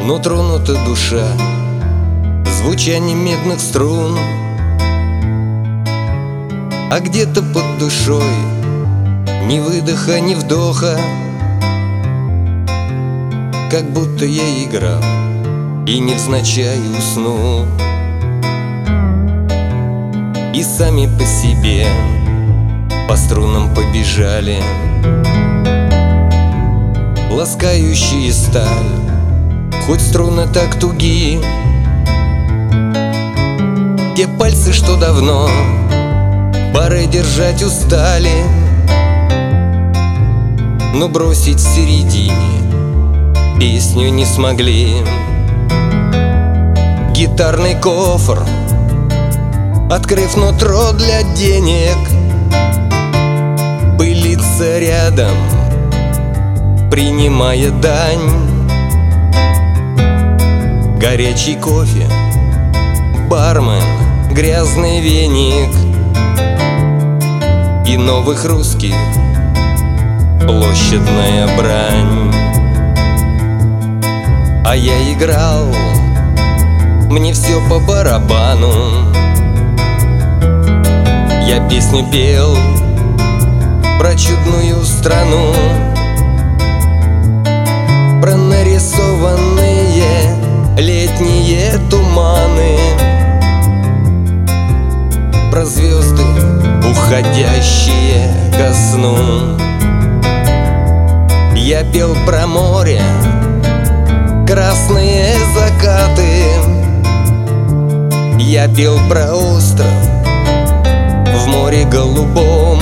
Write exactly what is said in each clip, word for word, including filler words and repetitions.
но тронута душа звучанием медных струн. А где-то под душой ни выдоха, ни вдоха, как будто я играл и невзначай уснул. И сами по себе по струнам побежали ласкающие сталь, хоть струны так туги. Те пальцы, что давно бары держать устали, но бросить в середине песню не смогли. Гитарный кофр, открыв нутро для денег, пылится рядом, принимая дань. Горячий кофе, бармен, грязный веник и новых русских площадная брань. А я играл, мне все по барабану. Я песню пел про чудную страну, про нарисованные летние туманы, про звезды, уходящие ко сну. Я пел про море, красные закаты. Я пел про остров в море голубом,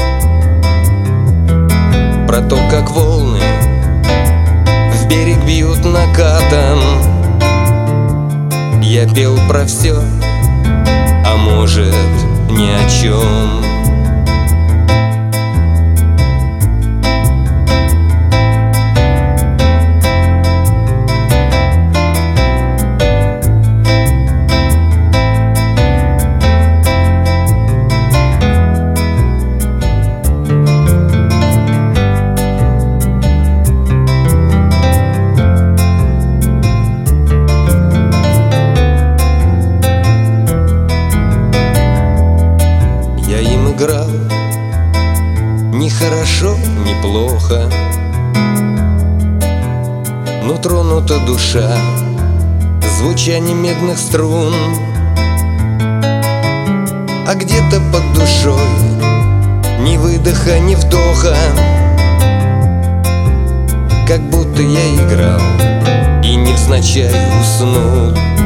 про то, как волны в берег бьют накатом. Я пел про все, а может, ни о чем. Играл ни хорошо, ни плохо, но тронута душа звучанием медных струн. А где-то под душой ни выдоха, ни вдоха, как будто я играл и невзначай уснул.